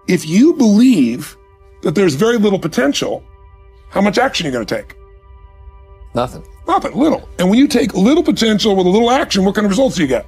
If you believe that there's very little potential, how much action are you going to take? Nothing. Nothing, little. And when you take little potential with a little action, what kind of results do you get?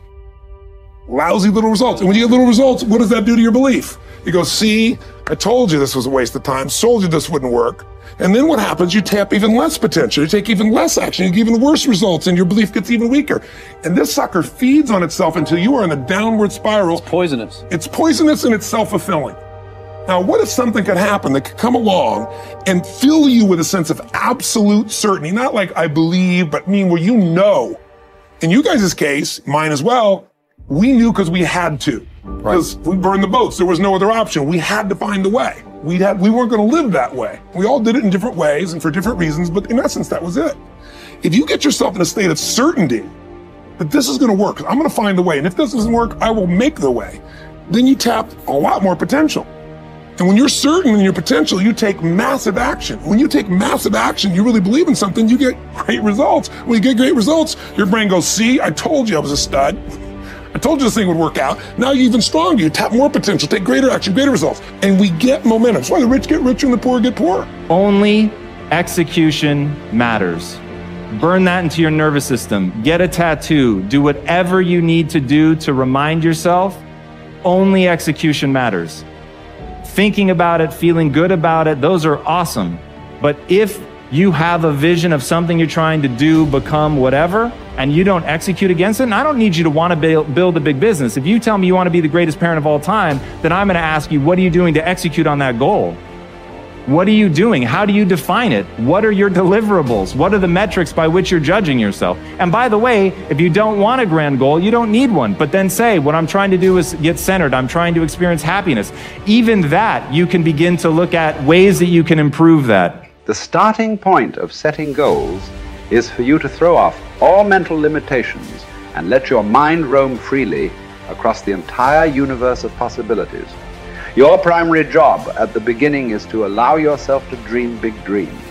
Lousy little results. And when you get little results, what does that do to your belief? You go, see, I told you this was a waste of time, told you this wouldn't work. And then what happens? You tap even less potential, you take even less action, you get even worse results, and your belief gets even weaker. And this sucker feeds on itself until you are in a downward spiral. It's poisonous. It's poisonous and it's self-fulfilling. Now, what if something could happen that could come along and fill you with a sense of absolute certainty? Not like I believe, but where you know. In you guys' case, mine as well, we knew because we had to. Because we burned the boats. There was no other option. We had to find a way. We weren't going to live that way. We all did it in different ways and for different reasons, but in essence, that was it. If you get yourself in a state of certainty that this is going to work, I'm going to find a way, and if this doesn't work, I will make the way, then you tap a lot more potential. And when you're certain in your potential, you take massive action. When you take massive action, you really believe in something, you get great results. When you get great results, your brain goes, see, I told you I was a stud. I told you this thing would work out. Now you're even stronger. You tap more potential, take greater action, greater results. And we get momentum. That's why the rich get richer and the poor get poorer. Only execution matters. Burn that into your nervous system. Get a tattoo. Do whatever you need to do to remind yourself, only execution matters. Thinking about it, feeling good about it, those are awesome. But if you have a vision of something you're trying to do, become, whatever, and you don't execute against it, and I don't need you to want to build a big business. If you tell me you want to be the greatest parent of all time, then I'm going to ask you, what are you doing to execute on that goal? What are you doing? How do you define it? What are your deliverables? What are the metrics by which you're judging yourself? And by the way, if you don't want a grand goal, you don't need one. But then say, what I'm trying to do is get centered. I'm trying to experience happiness. Even that, you can begin to look at ways that you can improve that. The starting point of setting goals is for you to throw off all mental limitations and let your mind roam freely across the entire universe of possibilities. Your primary job at the beginning is to allow yourself to dream big dreams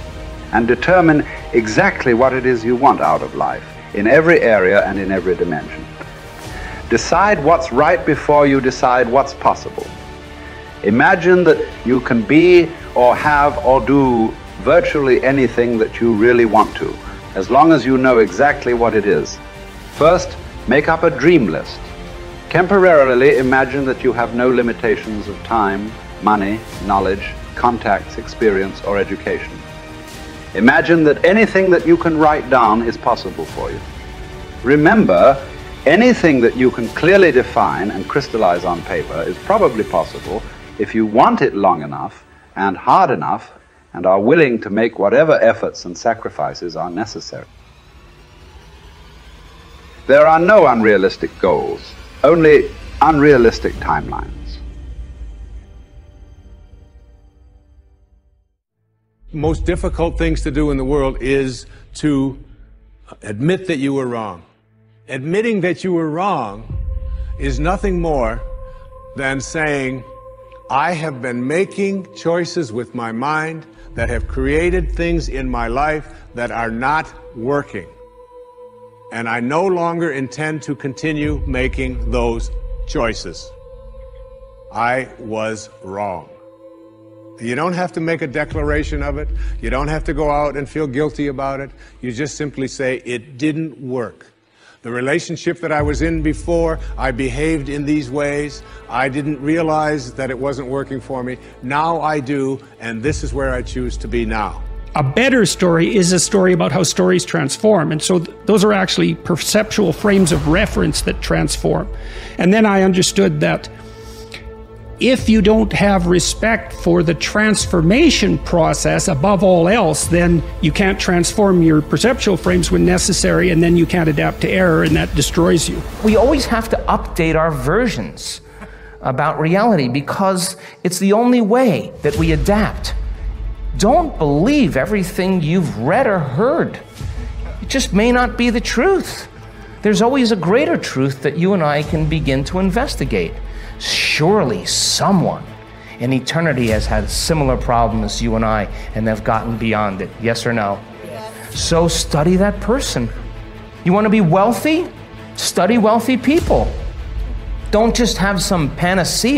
and determine exactly what it is you want out of life in every area and in every dimension. Decide what's right before you decide what's possible. Imagine that you can be or have or do virtually anything that you really want to, as long as you know exactly what it is. First, make up a dream list. Temporarily imagine that you have no limitations of time, money, knowledge, contacts, experience, or education. Imagine that anything that you can write down is possible for you. Remember, anything that you can clearly define and crystallize on paper is probably possible if you want it long enough and hard enough and are willing to make whatever efforts and sacrifices are necessary. There are no unrealistic goals, only unrealistic timelines. Most difficult things to do in the world is to admit that you were wrong. Admitting that you were wrong is nothing more than saying, I have been making choices with my mind that have created things in my life that are not working. And I no longer intend to continue making those choices. I was wrong. You don't have to make a declaration of it. You don't have to go out and feel guilty about it. You just simply say, it didn't work. The relationship that I was in before, I behaved in these ways. I didn't realize that it wasn't working for me. Now I do, and this is where I choose to be now. A better story is a story about how stories transform. And so those are actually perceptual frames of reference that transform. And then I understood that if you don't have respect for the transformation process above all else, then you can't transform your perceptual frames when necessary, and then you can't adapt to error, and that destroys you. We always have to update our versions about reality because it's the only way that we adapt. Don't believe everything you've read or heard. It just may not be the truth. There's always a greater truth that you and I can begin to investigate. Surely someone in eternity has had a similar problem as you and I, and they've gotten beyond it. Yes or no? Yes. So study that person. You want to be wealthy? Study wealthy people. Don't just have some panacea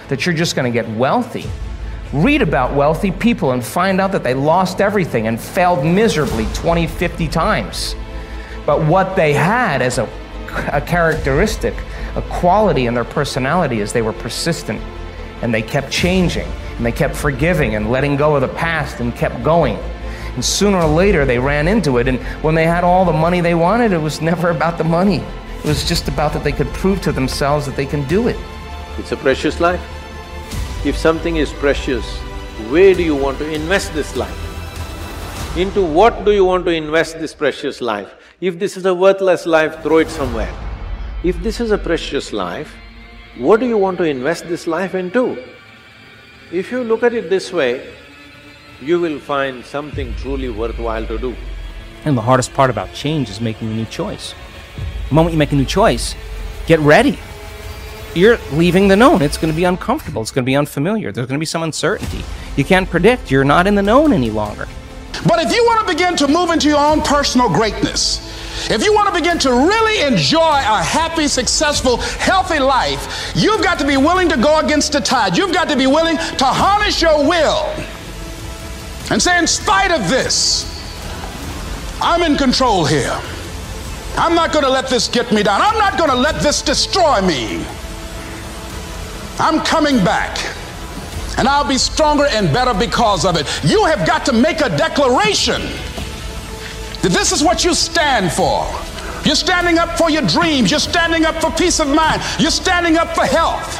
that you're just going to get wealthy. Read about wealthy people and find out that they lost everything and failed miserably 20, 50 times. But what they had as a characteristic, a quality in their personality, is they were persistent, and they kept changing, and they kept forgiving and letting go of the past and kept going. And sooner or later they ran into it, and when they had all the money they wanted, it was never about the money. It was just about that they could prove to themselves that they can do it. It's a precious life. If something is precious, where do you want to invest this life? Into what do you want to invest this precious life? If this is a worthless life, throw it somewhere. If this is a precious life, what do you want to invest this life into? If you look at it this way, you will find something truly worthwhile to do. And the hardest part about change is making a new choice. The moment you make a new choice, get ready. You're leaving the known. It's going to be uncomfortable. It's going to be unfamiliar. There's going to be some uncertainty. You can't predict. You're not in the known any longer. But if you want to begin to move into your own personal greatness, if you want to begin to really enjoy a happy, successful, healthy life, you've got to be willing to go against the tide. You've got to be willing to harness your will and say, in spite of this, I'm in control here. I'm not going to let this get me down. I'm not going to let this destroy me. I'm coming back, and I'll be stronger and better because of it. You have got to make a declaration that this is what you stand for. You're standing up for your dreams. You're standing up for peace of mind. You're standing up for health.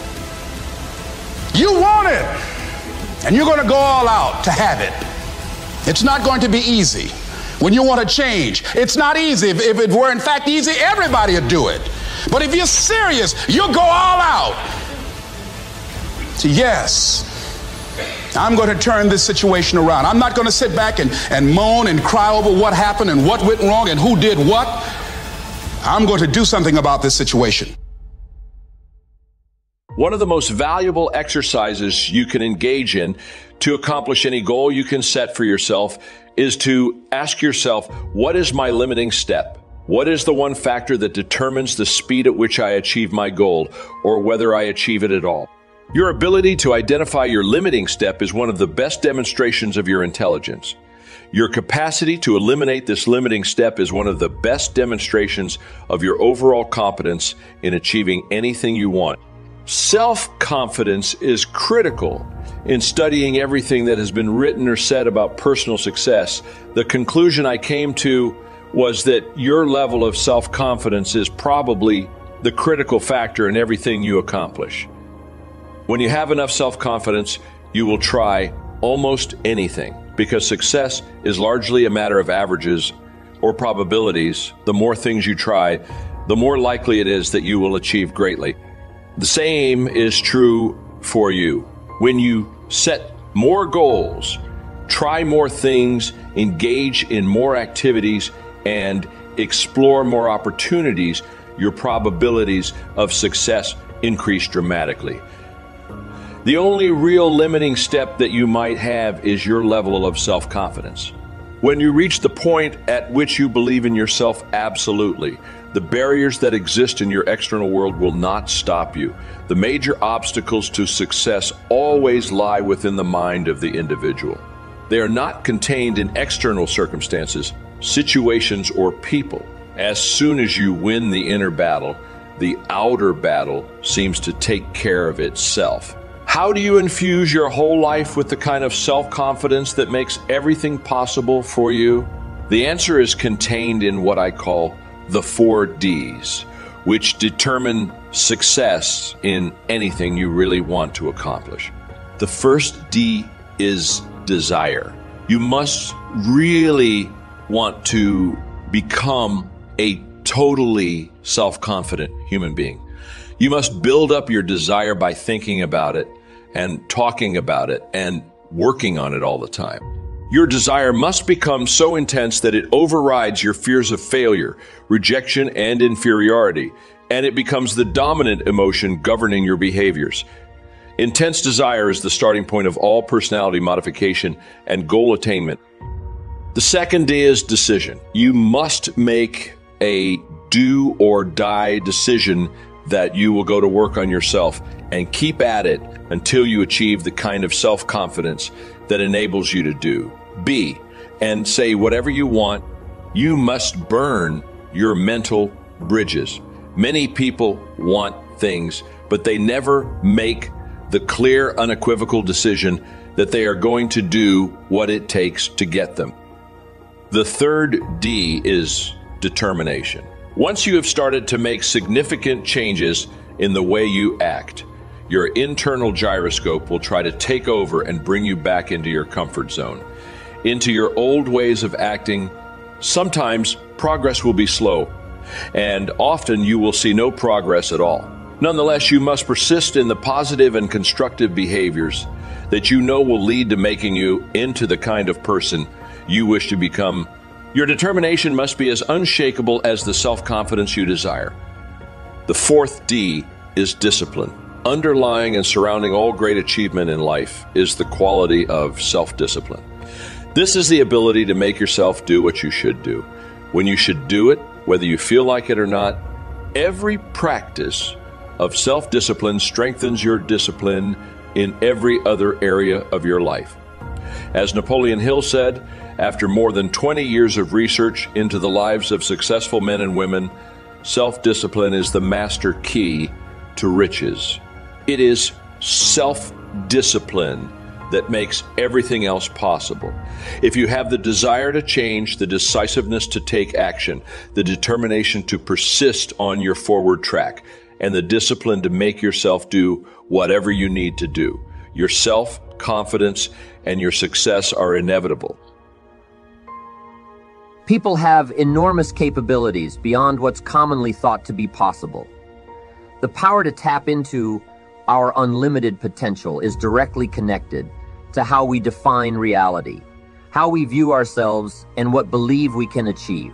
You want it, and you're going to go all out to have it. It's not going to be easy. When you want to change, it's not easy. If it were in fact easy, everybody would do it. But if you're serious, you'll go all out. So yes, I'm going to turn this situation around. I'm not going to sit back and moan and cry over what happened and what went wrong and who did what. I'm going to do something about this situation. One of the most valuable exercises you can engage in to accomplish any goal you can set for yourself is to ask yourself, what is my limiting step? What is the one factor that determines the speed at which I achieve my goal, or whether I achieve it at all? Your ability to identify your limiting step is one of the best demonstrations of your intelligence. Your capacity to eliminate this limiting step is one of the best demonstrations of your overall competence in achieving anything you want. Self-confidence is critical in studying everything that has been written or said about personal success. The conclusion I came to was that your level of self-confidence is probably the critical factor in everything you accomplish. When you have enough self-confidence, you will try almost anything, because success is largely a matter of averages or probabilities. The more things you try, the more likely it is that you will achieve greatly. The same is true for you. When you set more goals, try more things, engage in more activities, and explore more opportunities, your probabilities of success increase dramatically. The only real limiting step that you might have is your level of self-confidence. When you reach the point at which you believe in yourself absolutely, the barriers that exist in your external world will not stop you. The major obstacles to success always lie within the mind of the individual. They are not contained in external circumstances, situations, or people. As soon as you win the inner battle, the outer battle seems to take care of itself. How do you infuse your whole life with the kind of self-confidence that makes everything possible for you? The answer is contained in what I call the 4 Ds, which determine success in anything you really want to accomplish. The first D is desire. You must really want to become a totally self-confident human being. You must build up your desire by thinking about it and talking about it and working on it all the time. Your desire must become so intense that it overrides your fears of failure, rejection, and inferiority, and it becomes the dominant emotion governing your behaviors. Intense desire is the starting point of all personality modification and goal attainment. The second D is decision. You must make a do or die decision that you will go to work on yourself and keep at it until you achieve the kind of self-confidence that enables you to do. B, and say whatever you want, you must burn your mental bridges. Many people want things, but they never make the clear, unequivocal decision that they are going to do what it takes to get them. The third D is determination. Once you have started to make significant changes in the way you act, your internal gyroscope will try to take over and bring you back into your comfort zone, into your old ways of acting. Sometimes progress will be slow, and often you will see no progress at all. Nonetheless, you must persist in the positive and constructive behaviors that you know will lead to making you into the kind of person you wish to become. Your determination must be as unshakable as the self-confidence you desire. The fourth D is discipline. Underlying and surrounding all great achievement in life is the quality of self-discipline. This is the ability to make yourself do what you should do, when you should do it, whether you feel like it or not. Every practice of self-discipline strengthens your discipline in every other area of your life. As Napoleon Hill said, after more than 20 years of research into the lives of successful men and women, self-discipline is the master key to riches. It is self-discipline that makes everything else possible. If you have the desire to change, the decisiveness to take action, the determination to persist on your forward track, and the discipline to make yourself do whatever you need to do, your self-confidence and your success are inevitable. People have enormous capabilities beyond what's commonly thought to be possible. The power to tap into our unlimited potential is directly connected to how we define reality, how we view ourselves, and what believe we can achieve.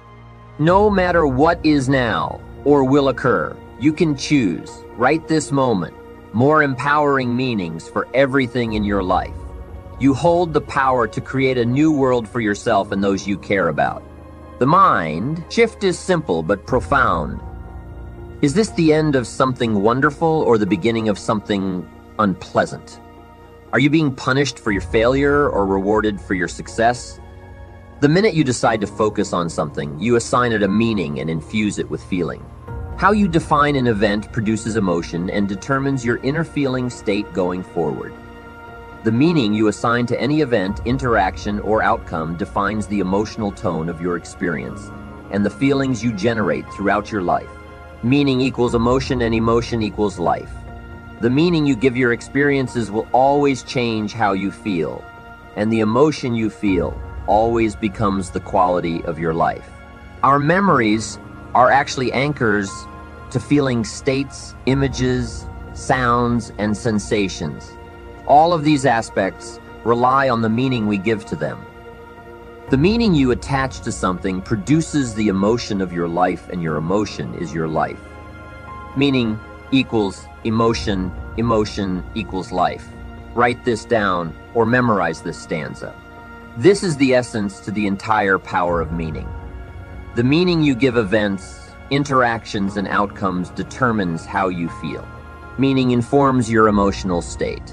No matter what is now or will occur, you can choose, right this moment, more empowering meanings for everything in your life. You hold the power to create a new world for yourself and those you care about. The mind shift is simple but profound. Is this the end of something wonderful or the beginning of something unpleasant? Are you being punished for your failure or rewarded for your success? The minute you decide to focus on something, you assign it a meaning and infuse it with feeling. How you define an event produces emotion and determines your inner feeling state going forward. The meaning you assign to any event, interaction, or outcome defines the emotional tone of your experience and the feelings you generate throughout your life. Meaning equals emotion and emotion equals life. The meaning you give your experiences will always change how you feel, and the emotion you feel always becomes the quality of your life. Our memories are actually anchors to feeling states, images, sounds, and sensations. All of these aspects rely on the meaning we give to them. The meaning you attach to something produces the emotion of your life, and your emotion is your life. Meaning equals emotion, emotion equals life. Write this down or memorize this stanza. This is the essence to the entire power of meaning. The meaning you give events, interactions, and outcomes determines how you feel. Meaning informs your emotional state.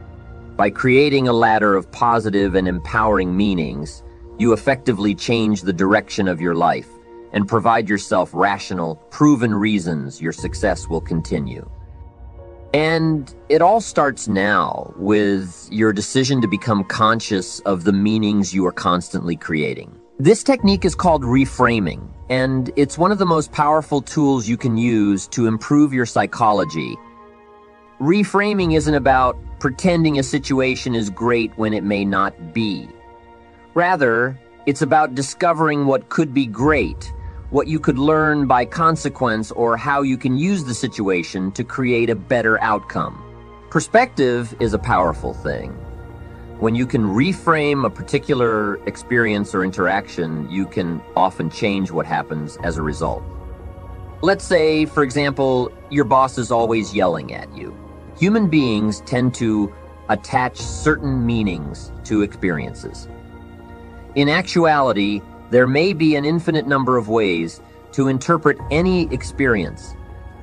By creating a ladder of positive and empowering meanings, you effectively change the direction of your life and provide yourself rational, proven reasons your success will continue. And it all starts now with your decision to become conscious of the meanings you are constantly creating. This technique is called reframing, and it's one of the most powerful tools you can use to improve your psychology. Reframing isn't about pretending a situation is great when it may not be. Rather, it's about discovering what could be great, what you could learn by consequence, or how you can use the situation to create a better outcome. Perspective is a powerful thing. When you can reframe a particular experience or interaction, you can often change what happens as a result. Let's say, for example, your boss is always yelling at you. Human beings tend to attach certain meanings to experiences. In actuality, there may be an infinite number of ways to interpret any experience,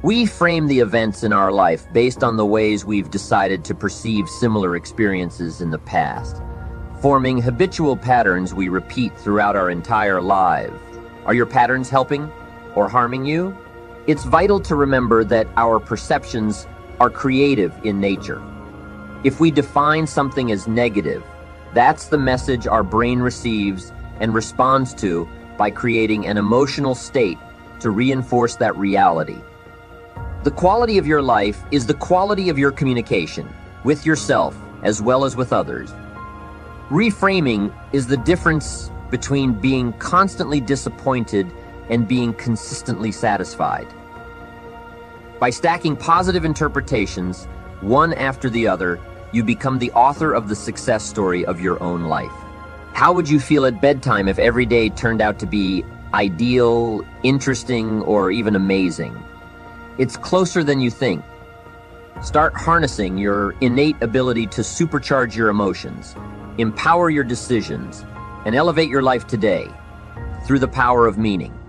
We frame the events in our life based on the ways we've decided to perceive similar experiences in the past, forming habitual patterns we repeat throughout our entire lives. Are your patterns helping or harming you? It's vital to remember that our perceptions are creative in nature. If we define something as negative, that's the message our brain receives and responds to by creating an emotional state to reinforce that reality. The quality of your life is the quality of your communication with yourself as well as with others. Reframing is the difference between being constantly disappointed and being consistently satisfied. By stacking positive interpretations, one after the other, you become the author of the success story of your own life. How would you feel at bedtime if every day turned out to be ideal, interesting, or even amazing? It's closer than you think. Start harnessing your innate ability to supercharge your emotions, empower your decisions, and elevate your life today through the power of meaning.